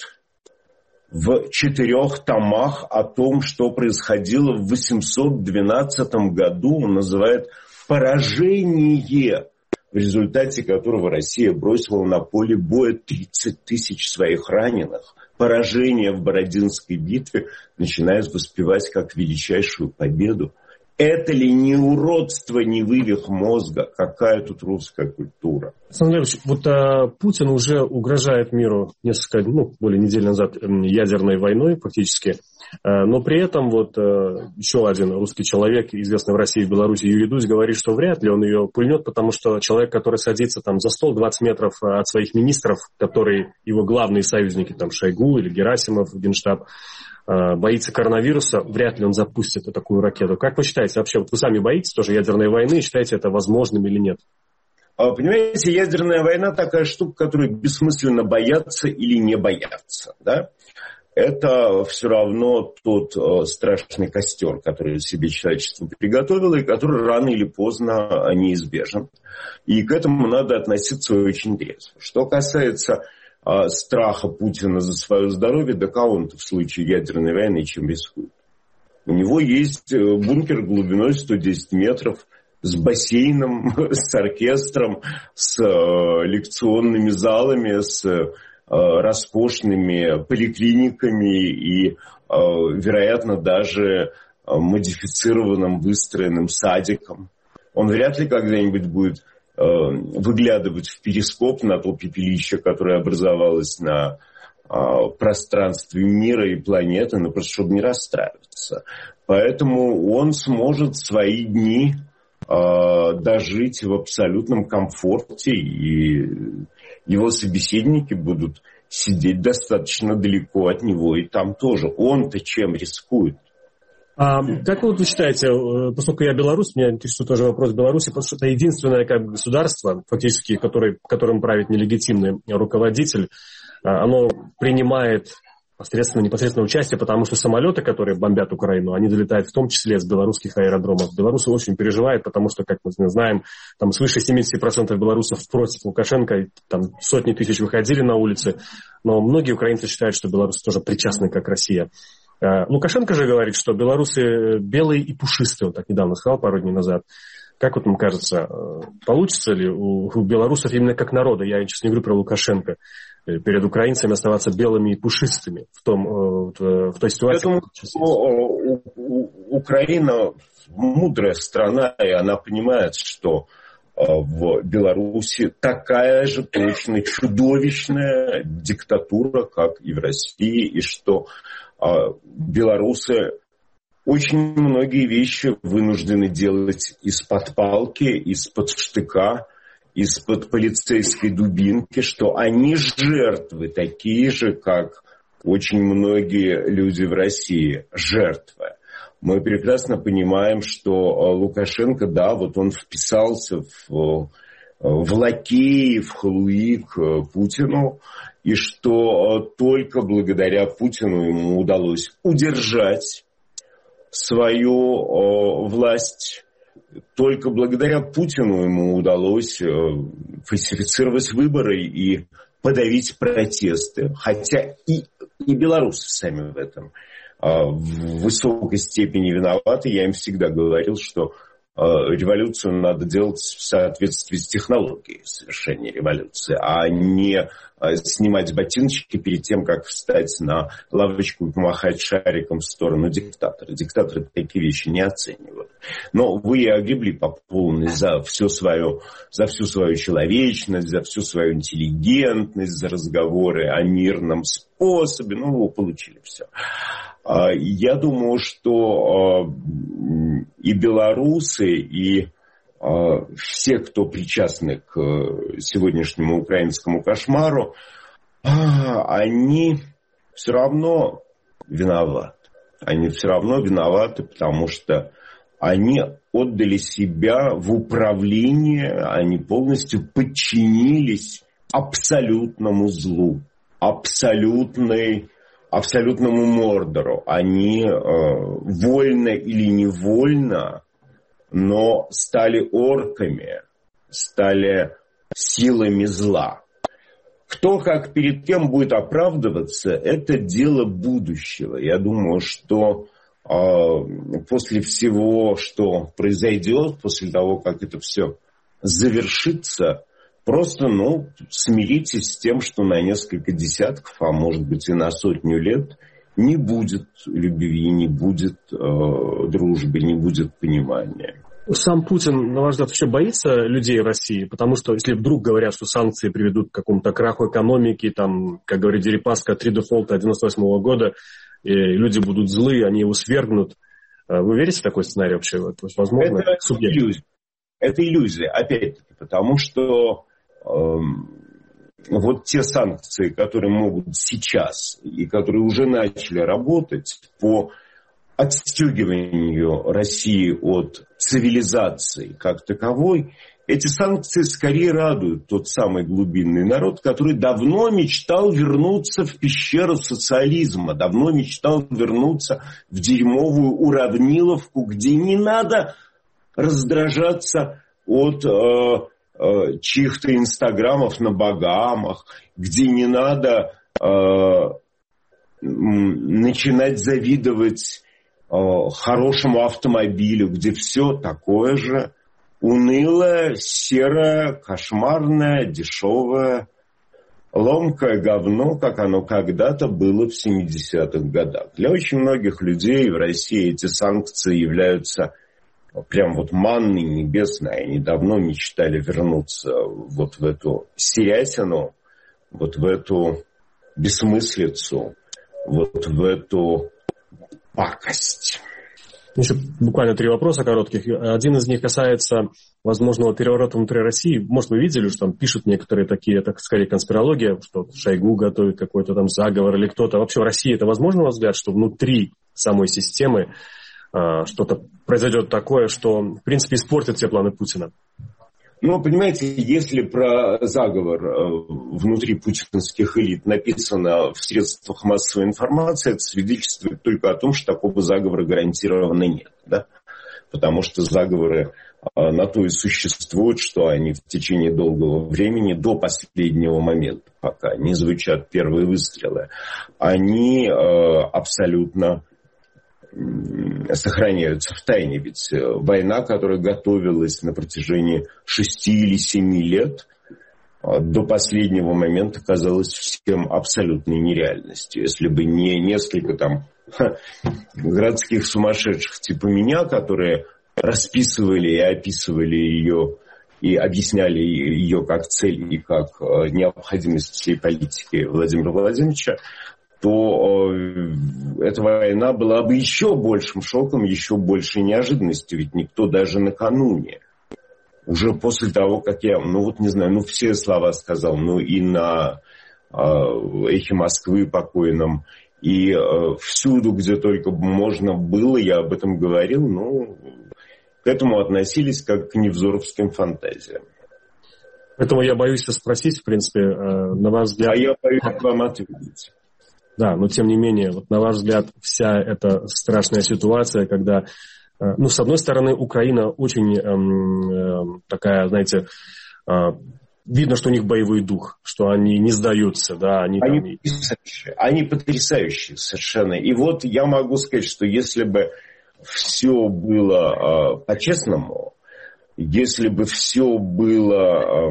в четырех томах о том, что происходило в восемьсот двенадцатом году, он называет поражение, в результате которого Россия бросила на поле боя тридцать тысяч своих раненых. Поражение в Бородинской битве начинает воспевать как величайшую победу. Это ли не уродство, не вывих мозга? Какая тут русская культура? Александр Валерьевич, вот а, Путин уже угрожает миру несколько, ну, более недели назад ядерной войной фактически. А, но при этом вот а, еще один русский человек, известный в России и в Беларуси, Юрий Дудь, говорит, что вряд ли он ее пульнет, потому что человек, который садится там за стол двадцать метров от своих министров, которые его главные союзники, там Шойгу или Герасимов, Генштаб, боится коронавируса, вряд ли он запустит такую ракету. Как вы считаете, вообще, вот вы сами боитесь тоже ядерной войны, считаете это возможным или нет? Понимаете, ядерная война такая штука, которую бессмысленно бояться или не бояться. Да? Это все равно тот э, страшный костер, который себе человечество приготовило, и который рано или поздно неизбежен. И к этому надо относиться очень трезво. Что касается страха Путина за свое здоровье, да кого он-то в случае ядерной войны чем рискует? У него есть бункер глубиной сто десять метров с бассейном, с оркестром, с лекционными залами, с роскошными поликлиниками и, вероятно, даже модифицированным выстроенным садиком. Он вряд ли когда-нибудь будет выглядывать в перископ на то пепелище, которое образовалось на а, пространстве мира и планеты, но просто чтобы не расстраиваться. Поэтому он сможет свои дни а, дожить в абсолютном комфорте, и его собеседники будут сидеть достаточно далеко от него, и там тоже. Он-то чем рискует? А как вот вы считаете, поскольку я белорус, меня интересует тоже вопрос Беларуси, потому что это единственное как бы, государство, фактически, который, которым правит нелегитимный руководитель, оно принимает непосредственно, непосредственно участие, потому что самолеты, которые бомбят Украину, они долетают в том числе с белорусских аэродромов. Белорусы очень переживают, потому что, как мы знаем, там свыше семьдесят процентов белорусов против Лукашенко, там сотни тысяч выходили на улицы, но многие украинцы считают, что белорусы тоже причастны, как Россия. Лукашенко же говорит, что белорусы белые и пушистые, он так недавно сказал, пару дней назад. Как вот вам кажется, получится ли у белорусов именно как народа, я сейчас не говорю про Лукашенко, перед украинцами оставаться белыми и пушистыми в, том, в той ситуации? Я думаю, Украина мудрая страна, и она понимает, что в Беларуси такая же точно чудовищная диктатура, как и в России, и что белорусы очень многие вещи вынуждены делать из-под палки, из-под штыка, из-под полицейской дубинки, что они жертвы, такие же, как очень многие люди в России, жертвы. Мы прекрасно понимаем, что Лукашенко, да, вот он вписался в, в лакеи, в халуи к Путину, и что только благодаря Путину ему удалось удержать свою власть. Только благодаря Путину ему удалось фальсифицировать выборы и подавить протесты. Хотя и, и белорусы сами в этом в высокой степени виноваты. Я им всегда говорил, что революцию надо делать в соответствии с технологией совершения революции, а не снимать ботиночки перед тем, как встать на лавочку и помахать шариком в сторону диктатора. Диктаторы такие вещи не оценивают. Но вы огребли по полной за всю свою, за всю свою человечность, за всю свою интеллигентность, за разговоры о мирном способе. Ну, вы получили все. Я думаю, что и белорусы, и все, кто причастны к сегодняшнему украинскому кошмару, они все равно виноваты. Они все равно виноваты, потому что они отдали себя в управление, они полностью подчинились абсолютному злу, абсолютной абсолютному Мордору. Они э, вольно или невольно, но стали орками, стали силами зла. Кто как перед кем будет оправдываться, это дело будущего. Я думаю, что э, после всего, что произойдет, после того, как это все завершится, просто, ну, смиритесь с тем, что на несколько десятков, а может быть и на сотню лет не будет любви, не будет э, дружбы, не будет понимания. Сам Путин, на ваш взгляд, вообще боится людей в России? Потому что если вдруг говорят, что санкции приведут к какому-то краху экономики, там, как говорит Дерипаска, три дефолта девяносто восьмого года, и люди будут злые, они его свергнут. Вы верите в такой сценарий вообще? Возможно, это иллюзия. Это иллюзия, опять-таки, потому что вот те санкции, которые могут сейчас и которые уже начали работать по отстегиванию России от цивилизации как таковой, эти санкции скорее радуют тот самый глубинный народ, который давно мечтал вернуться в пещеру социализма, давно мечтал вернуться в дерьмовую уравниловку, где не надо раздражаться от э, чьих-то инстаграмов на Багамах, где не надо э, начинать завидовать э, хорошему автомобилю, где все такое же унылое, серое, кошмарное, дешевое, ломкое говно, как оно когда-то было в семидесятых годах. Для очень многих людей в России эти санкции являются прям вот манной небесной. Они давно мечтали вернуться вот в эту серятину, вот в эту бессмыслицу, вот в эту пакость. Еще буквально три вопроса коротких. Один из них касается возможного переворота внутри России. Может, вы видели, что там пишут некоторые такие, это скорее конспирология, что Шойгу готовит какой-то там заговор или кто-то. Вообще в России это возможно, на ваш взгляд, что внутри самой системы что-то произойдет такое, что, в принципе, испортит все планы Путина? Ну, понимаете, если про заговор внутри путинских элит написано в средствах массовой информации, это свидетельствует только о том, что такого заговора гарантированно нет. Да? Потому что заговоры на то и существуют, что они в течение долгого времени, до последнего момента, пока не звучат первые выстрелы, они абсолютно сохраняются в тайне. Ведь война, которая готовилась на протяжении шести или семи лет, до последнего момента казалась всем абсолютной нереальностью. Если бы не несколько там ха, городских сумасшедших типа меня, которые расписывали и описывали ее и объясняли ее как цель и как необходимость всей политики Владимира Владимировича, то эта война была бы еще большим шоком, еще большей неожиданностью. Ведь никто даже накануне, уже после того, как я, ну вот не знаю, ну все слова сказал, ну и на э, «Эхе Москвы» покойном, и э, всюду, где только можно было, я об этом говорил, ну, к этому относились как к невзоровским фантазиям. Поэтому я боюсь спросить, в принципе, э, на ваш взгляд... А я боюсь вам ответить. Да, но тем не менее, вот на ваш взгляд, вся эта страшная ситуация, когда, ну, с одной стороны, Украина очень эм, эм, такая, знаете, э, видно, что у них боевой дух, что они не сдаются, да, они, они, там... потрясающие, они потрясающие совершенно. И вот я могу сказать, что если бы все было э, по-честному, если бы все было,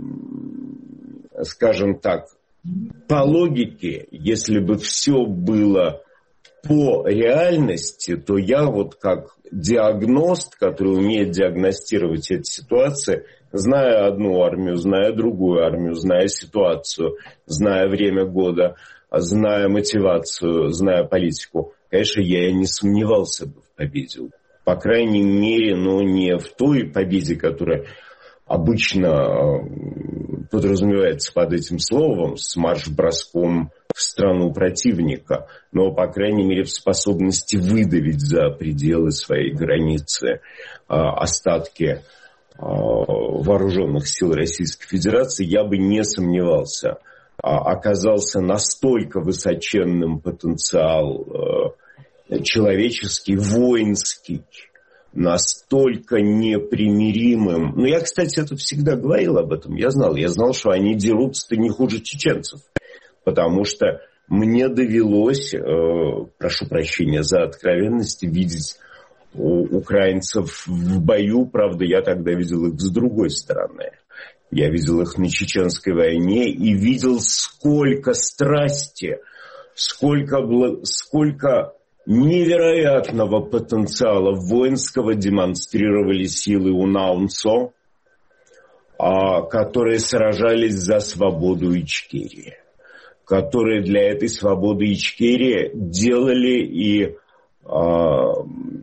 э, скажем так, по логике, если бы все было по реальности, то я вот как диагност, который умеет диагностировать эти ситуации, зная одну армию, зная другую армию, зная ситуацию, зная время года, зная мотивацию, зная политику, конечно, я и не сомневался бы в победе. По крайней мере, но не в той победе, которая обычно подразумевается под этим словом, с марш-броском в страну противника, но, по крайней мере, в способности выдавить за пределы своей границы остатки вооруженных сил Российской Федерации, я бы не сомневался. Оказался настолько высоченным потенциал человеческий, воинский, настолько непримиримым. Ну, я, кстати, это всегда говорил об этом. Я знал. Я знал, что они дерутся-то не хуже чеченцев. Потому что мне довелось, э, прошу прощения за откровенность, видеть у украинцев в бою. Правда, я тогда видел их с другой стороны. Я видел их на Чеченской войне и видел, сколько страсти, сколько, сколько невероятного потенциала воинского демонстрировали силы Унаунцо, которые сражались за свободу Ичкерии, которые для этой свободы Ичкерии делали и а,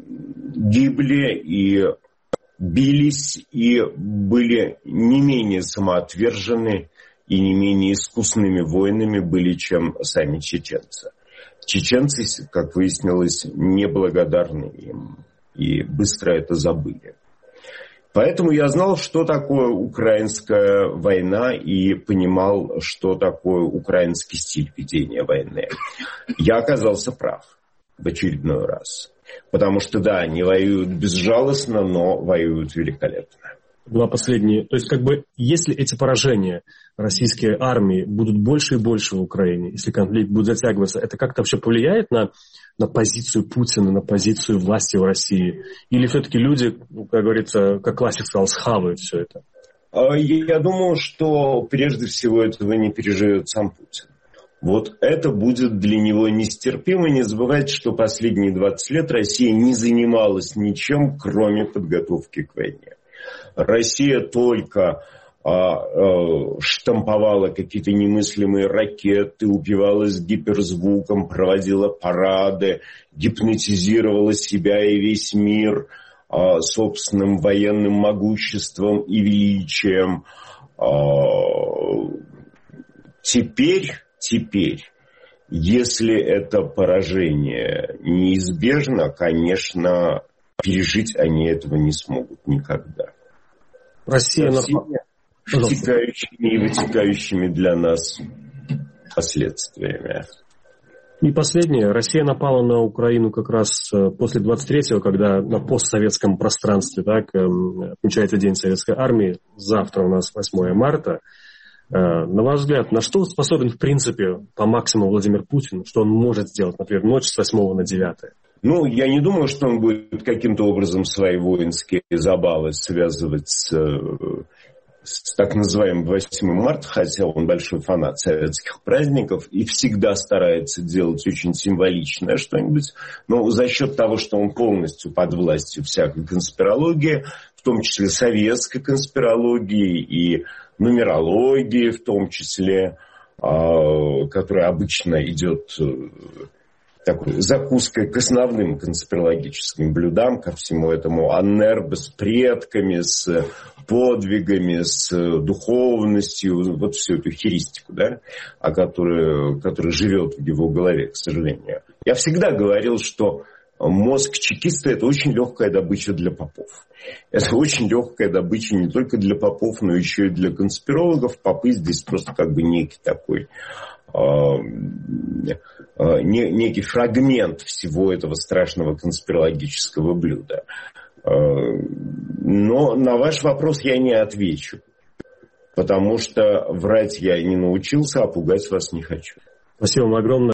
гибли, и бились, и были не менее самоотвержены и не менее искусными воинами были, чем сами чеченцы. Чеченцы, как выяснилось, неблагодарны им и быстро это забыли. Поэтому я знал, что такое украинская война и понимал, что такое украинский стиль ведения войны. Я оказался прав в очередной раз. Потому что, да, они воюют безжалостно, но воюют великолепно. Два последние. То есть, как бы, если эти поражения российской армии будут больше и больше в Украине, если конфликт будет затягиваться, это как-то вообще повлияет на, на позицию Путина, на позицию власти в России? Или все-таки люди, как говорится, как классик сказал, схавают все это? Я думаю, что прежде всего этого не переживет сам Путин. Вот это будет для него нестерпимо. Не забывайте, что последние двадцать лет Россия не занималась ничем, кроме подготовки к войне. Россия только а, а, штамповала какие-то немыслимые ракеты, упивалась гиперзвуком, проводила парады, гипнотизировала себя и весь мир а, собственным военным могуществом и величием. А, теперь, теперь, если это поражение неизбежно, конечно, пережить они этого не смогут никогда. Россия со всеми вытекающими и вытекающими для нас последствиями. И последнее. Россия напала на Украину как раз после двадцать третьего, когда на постсоветском пространстве, так, отмечается День Советской Армии. Завтра у нас восьмое марта. На ваш взгляд, на что способен в принципе по максимуму Владимир Путин? Что он может сделать, например, ночь с восьмого на девятое? Ну, я не думаю, что он будет каким-то образом свои воинские забавы связывать с, с так называемым восьмым марта, хотя он большой фанат советских праздников и всегда старается делать очень символичное что-нибудь. Но за счет того, что он полностью под властью всякой конспирологии, в том числе советской конспирологии и нумерологии, в том числе, которая обычно идет такой закуской к основным конспирологическим блюдам, ко всему этому анербе с предками, с подвигами, с духовностью, вот всю эту херистику, да, о которой, которая живет в его голове, к сожалению. Я всегда говорил, что мозг чекиста – это очень легкая добыча для попов. Это очень легкая добыча не только для попов, но еще и для конспирологов. Попы здесь просто как бы некий такой некий фрагмент всего этого страшного конспирологического блюда. Но на ваш вопрос я не отвечу, потому что врать я не научился, а пугать вас не хочу. Спасибо вам огромное.